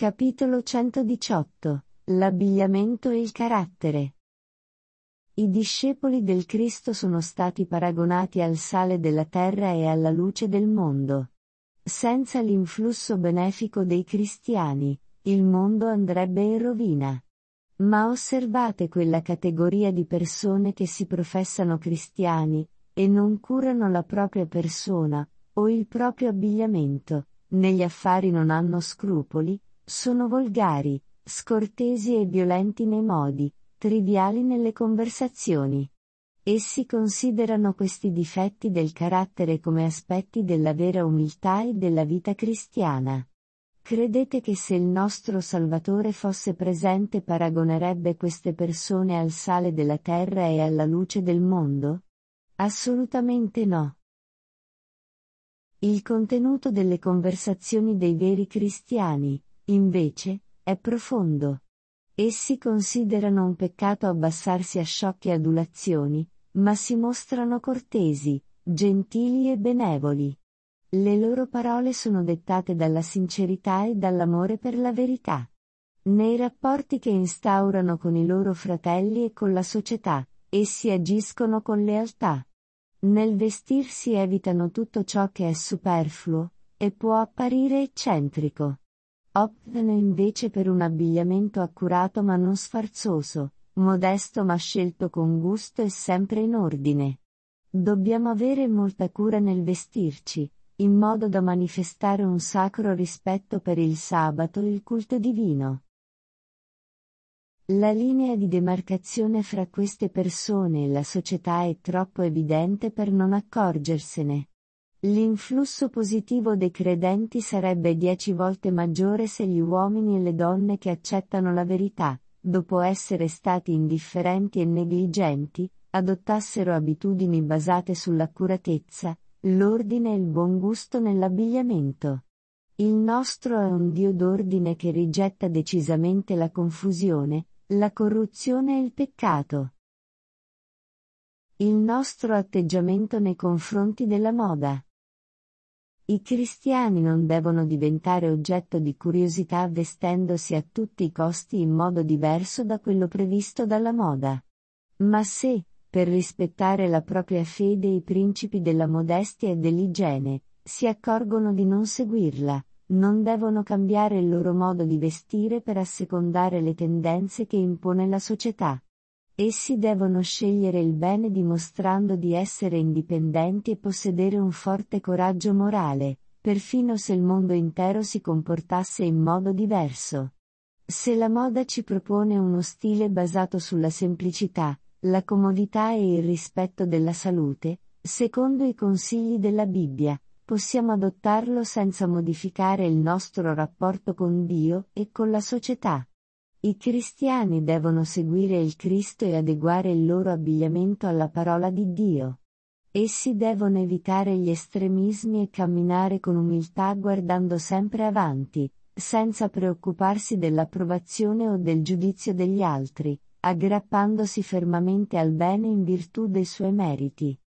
Capitolo 118. L'abbigliamento e il carattere. I discepoli del Cristo sono stati paragonati al sale della terra e alla luce del mondo. Senza l'influsso benefico dei cristiani, il mondo andrebbe in rovina. Ma osservate quella categoria di persone che si professano cristiani, e non curano la propria persona, o il proprio abbigliamento, negli affari non hanno scrupoli, sono volgari, scortesi e violenti nei modi, triviali nelle conversazioni. Essi considerano questi difetti del carattere come aspetti della vera umiltà e della vita cristiana. Credete che se il nostro Salvatore fosse presente paragonerebbe queste persone al sale della terra e alla luce del mondo? Assolutamente no. Il contenuto delle conversazioni dei veri cristiani, invece, è profondo. Essi considerano un peccato abbassarsi a sciocche adulazioni, ma si mostrano cortesi, gentili e benevoli. Le loro parole sono dettate dalla sincerità e dall'amore per la verità. Nei rapporti che instaurano con i loro fratelli e con la società, essi agiscono con lealtà. Nel vestirsi evitano tutto ciò che è superfluo, e può apparire eccentrico. Optano invece per un abbigliamento accurato ma non sfarzoso, modesto ma scelto con gusto e sempre in ordine. Dobbiamo avere molta cura nel vestirci, in modo da manifestare un sacro rispetto per il sabato e il culto divino. La linea di demarcazione fra queste persone e la società è troppo evidente per non accorgersene. L'influsso positivo dei credenti sarebbe 10 volte maggiore se gli uomini e le donne che accettano la verità, dopo essere stati indifferenti e negligenti, adottassero abitudini basate sull'accuratezza, l'ordine e il buon gusto nell'abbigliamento. Il nostro è un Dio d'ordine che rigetta decisamente la confusione, la corruzione e il peccato. Il nostro atteggiamento nei confronti della moda. I cristiani non devono diventare oggetto di curiosità vestendosi a tutti i costi in modo diverso da quello previsto dalla moda. Ma se, per rispettare la propria fede e i principi della modestia e dell'igiene, si accorgono di non seguirla, non devono cambiare il loro modo di vestire per assecondare le tendenze che impone la società. Essi devono scegliere il bene dimostrando di essere indipendenti e possedere un forte coraggio morale, perfino se il mondo intero si comportasse in modo diverso. Se la moda ci propone uno stile basato sulla semplicità, la comodità e il rispetto della salute, secondo i consigli della Bibbia, possiamo adottarlo senza modificare il nostro rapporto con Dio e con la società. I cristiani devono seguire il Cristo e adeguare il loro abbigliamento alla parola di Dio. Essi devono evitare gli estremismi e camminare con umiltà guardando sempre avanti, senza preoccuparsi dell'approvazione o del giudizio degli altri, aggrappandosi fermamente al bene in virtù dei suoi meriti.